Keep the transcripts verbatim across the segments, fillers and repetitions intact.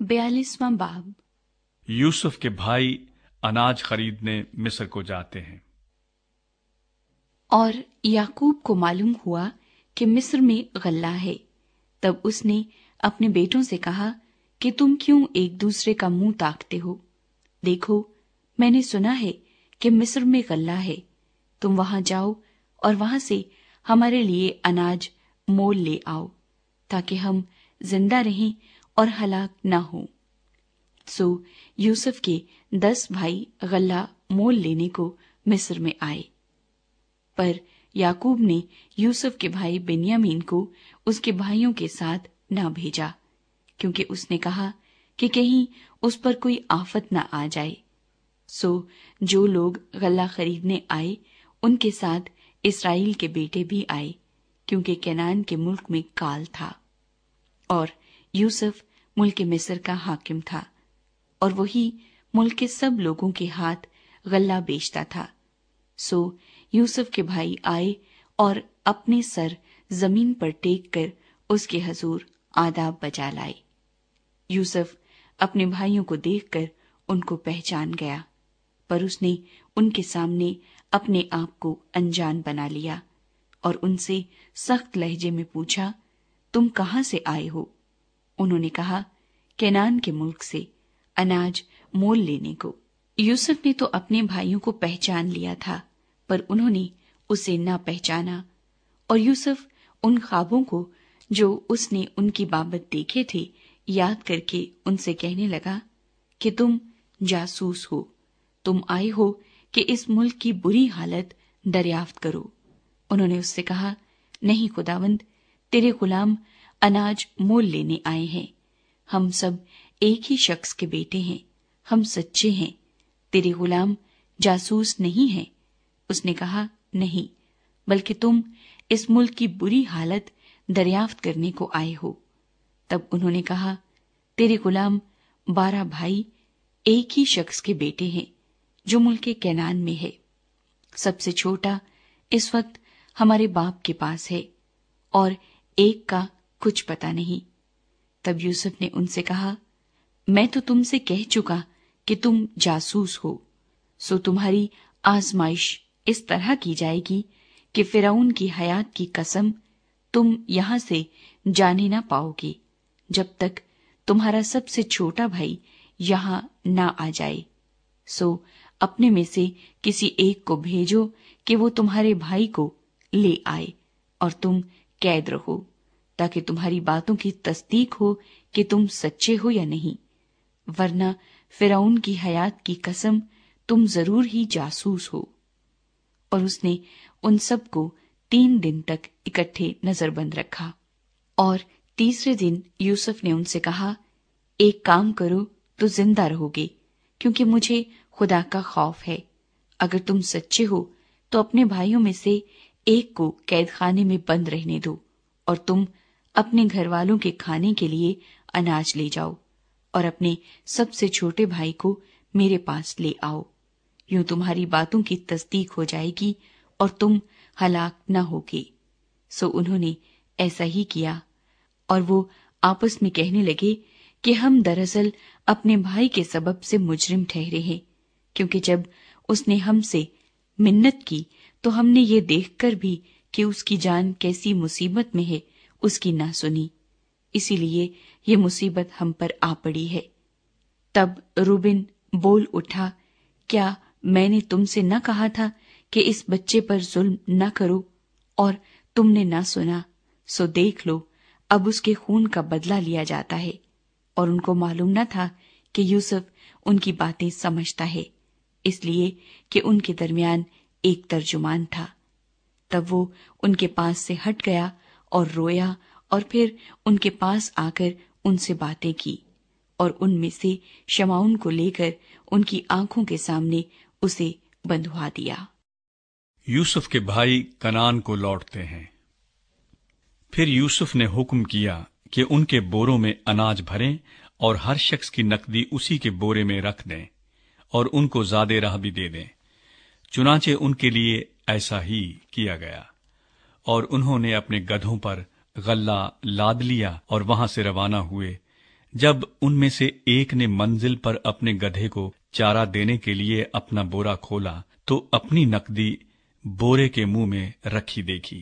बयालीसवां बाब। यूसुफ के भाई अनाज खरीदने मिस्र को जाते हैं। और याकूब को मालूम हुआ कि मिस्र में गल्ला है। तब उसने अपने बेटों से कहा कि तुम क्यों एक दूसरे का मुंह ताकते हो? देखो, मैंने सुना है कि मिस्र में गल्ला है। तुम वहां जाओ और वहां से हमारे लिए अनाज मोल ले आओ, ताकि हम जिंदा रहें और हलाक न हो। सो यूसुफ के दस भाई गल्ला मोल लेने को मिस्र में आए। पर याकूब ने यूसुफ के भाई बिन्यामीन को उसके भाइयों के साथ न भेजा, क्योंकि उसने कहा कि कहीं उस पर कोई आफत न आ जाए। सो जो लोग गल्ला खरीदने आए, उनके साथ इस्राएल के बेटे भी आए, क्योंकि केनान के मुल्क में काल था। और यूसुफ मुल्क मिस्र का हाकिम था, और वही मुल्क के सब लोगों के हाथ गल्ला बेचता था। सो यूसुफ के भाई आए और अपने सर जमीन पर टेक कर उसके हजूर आदाब बजा लाए। यूसुफ अपने भाइयों को देखकर उनको पहचान गया, पर उसने उनके सामने अपने आप को अनजान बना लिया और उनसे सख्त लहजे में पूछा, तुम कहाँ से आए हो? उन्होंने कहा, केनान के मुल्क से, अनाज मोल लेने को। यूसुफ ने तो अपने भाइयों को पहचान लिया था, पर उन्होंने उसे न पहचाना। और यूसुफ उन ख्वाबों को जो उसने उनकी बाबत देखे थे याद करके उनसे कहने लगा कि तुम जासूस हो, तुम आए हो कि इस मुल्क की बुरी हालत दरियाफ्त करो। उन्होंने उससे कहा, नहीं खुदावंद, तेरे गुलाम अनाज मोल लेने आए हैं। हम सब एक ही शख्स के बेटे हैं, हम सच्चे हैं, तेरे गुलाम जासूस नहीं है। उसने कहा, नहीं, बल्कि तुम इस मुल्क की बुरी हालत दरियाफ्त करने को आए हो। तब उन्होंने कहा, तेरे गुलाम बारह भाई एक ही शख्स के बेटे हैं, जो मुल्क केनान में है। सबसे छोटा इस वक्त हमारे बाप के पास है, और एक का कुछ पता नहीं। तब यूसुफ ने उनसे कहा, मैं तो तुमसे कह चुका कि तुम जासूस हो। सो तुम्हारी आजमाइश इस तरह की जाएगी कि फिरौन की हयात की कसम, तुम यहां से जाने ना पाओगे जब तक तुम्हारा सबसे छोटा भाई यहां ना आ जाए। सो अपने में से किसी एक को भेजो कि वो तुम्हारे भाई को ले आए, और तुम कैद रहो, ताकि तुम्हारी बातों की तस्दीक हो कि तुम सच्चे हो या नहीं। वरना फिरौन की हयात की कसम, तुम जरूर ही जासूस हो। और उसने उन सब को तीन दिन तक इकट्ठे नजरबंद रखा। और तीसरे दिन यूसुफ ने उनसे कहा, एक काम करो तो जिंदा रहोगे, क्योंकि मुझे खुदा का खौफ है। अगर तुम सच्चे हो तो अपने भाइयों में से एक को कैद खाने में बंद रहने दो, और तुम अपने घर वालों के खाने के लिए अनाज ले जाओ, और अपने सबसे छोटे भाई को मेरे पास ले आओ। यूं तुम्हारी बातों की तस्दीक हो जाएगी और तुम हलाक न होगे। सो उन्होंने ऐसा ही किया, और वो आपस में कहने लगे कि हम दरअसल अपने भाई के सबब से मुजरिम ठहरे हैं, क्योंकि जब उसने हमसे मिन्नत की तो हमने ये देखकर भी कि उसकी जान कैसी मुसीबत में है, उसकी ना सुनी। इसीलिए ये मुसीबत हम पर आ पड़ी है। तब रूबिन बोल उठा, क्या मैंने तुमसे न कहा था कि इस बच्चे पर जुल्म न करो, और तुमने न सुना? सो देख लो, अब उसके खून का बदला लिया जाता है। और उनको मालूम न था कि यूसुफ उनकी बातें समझता है, इसलिए कि उनके दरमियान एक तर्जुमान था। तब वो उनके पास से हट गया और रोया, और फिर उनके पास आकर उनसे बातें की, और उनमें से शमाउन को लेकर उनकी आंखों के सामने उसे बंधवा दिया। यूसुफ के भाई कनान को लौटते हैं। फिर यूसुफ ने हुक्म किया कि उनके बोरों में अनाज भरें और हर शख्स की नकदी उसी के बोरे में रख दें, और उनको ज़ादे राह भी दे दें। चुनाचे उनके लिए ऐसा ही किया गया, और उन्होंने अपने गधों पर गल्ला लाद लिया और वहां से रवाना हुए, جب ان میں سے ایک نے منزل پر اپنے گدھے کو چارہ دینے کے لیے اپنا بورا کھولا تو اپنی نقدی بورے کے منہ میں رکھی دیکھی۔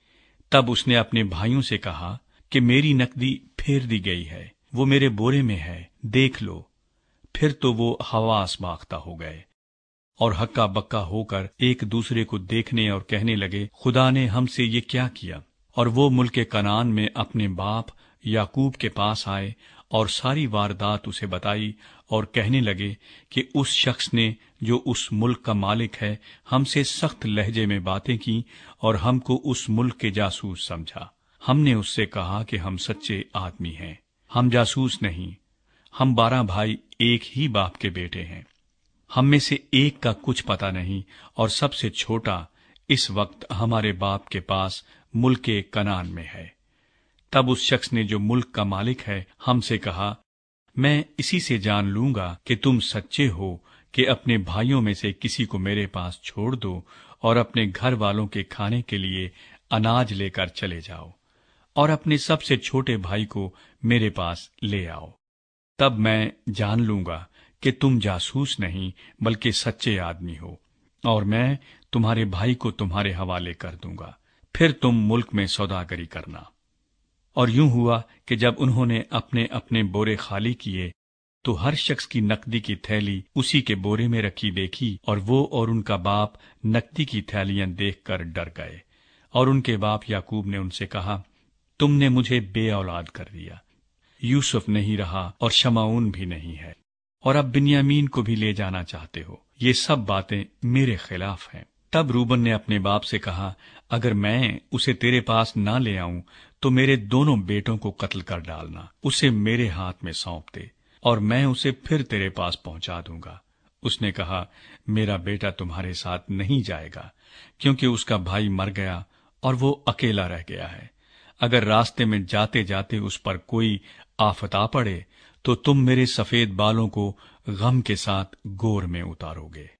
تب اس نے اپنے بھائیوں سے کہا کہ میری نقدی پھیر دی گئی ہے، وہ میرے بورے میں ہے، دیکھ لو۔ پھر تو وہ حواس باختہ ہو گئے اور ہکا بکا ہو کر ایک دوسرے کو دیکھنے اور کہنے لگے، خدا نے ہم سے یہ کیا کیا؟ اور وہ ملک کنعان میں اپنے باپ یعقوب کے پاس آئے اور ساری واردات اسے بتائی اور کہنے لگے کہ اس شخص نے جو اس ملک کا مالک ہے ہم سے سخت لہجے میں باتیں کی اور ہم کو اس ملک کے جاسوس سمجھا۔ ہم نے اس سے کہا کہ ہم سچے آدمی ہیں، ہم جاسوس نہیں، ہم بارہ بھائی ایک ہی باپ کے بیٹے ہیں، ہم میں سے ایک کا کچھ پتہ نہیں، اور سب سے چھوٹا اس وقت ہمارے باپ کے پاس ملک کنعان میں ہے۔ تب اس شخص نے جو ملک کا مالک ہے ہم سے کہا، میں اسی سے جان لوں گا کہ تم سچے ہو کہ اپنے بھائیوں میں سے کسی کو میرے پاس چھوڑ دو اور اپنے گھر والوں کے کھانے کے لیے اناج لے کر چلے جاؤ، اور اپنے سب سے چھوٹے بھائی کو میرے پاس لے آؤ۔ تب میں جان لوں گا کہ تم جاسوس نہیں بلکہ سچے آدمی ہو، اور میں تمہارے بھائی کو تمہارے حوالے کر دوں گا، پھر تم ملک میں سوداگری کرنا۔ اور یوں ہوا کہ جب انہوں نے اپنے اپنے بورے خالی کیے تو ہر شخص کی نقدی کی تھیلی اسی کے بورے میں رکھی دیکھی، اور وہ اور ان کا باپ نقدی کی تھیلیاں دیکھ کر ڈر گئے۔ اور ان کے باپ یعقوب نے ان سے کہا، تم نے مجھے بے اولاد کر دیا، یوسف نہیں رہا اور شمعون بھی نہیں ہے، اور اب بنیامین کو بھی لے جانا چاہتے ہو، یہ سب باتیں میرے خلاف ہیں۔ تب روبن نے اپنے باپ سے کہا، اگر میں اسے تیرے پاس نہ لے آؤں تو میرے دونوں بیٹوں کو قتل کر ڈالنا، اسے میرے ہاتھ میں سونپ دے اور میں اسے پھر تیرے پاس پہنچا دوں گا۔ اس نے کہا، میرا بیٹا تمہارے ساتھ نہیں جائے گا، کیونکہ اس کا بھائی مر گیا اور وہ اکیلا رہ گیا ہے۔ اگر راستے میں جاتے جاتے اس پر کوئی آفت آ پڑے تو تم میرے سفید بالوں کو غم کے ساتھ گور میں اتارو گے۔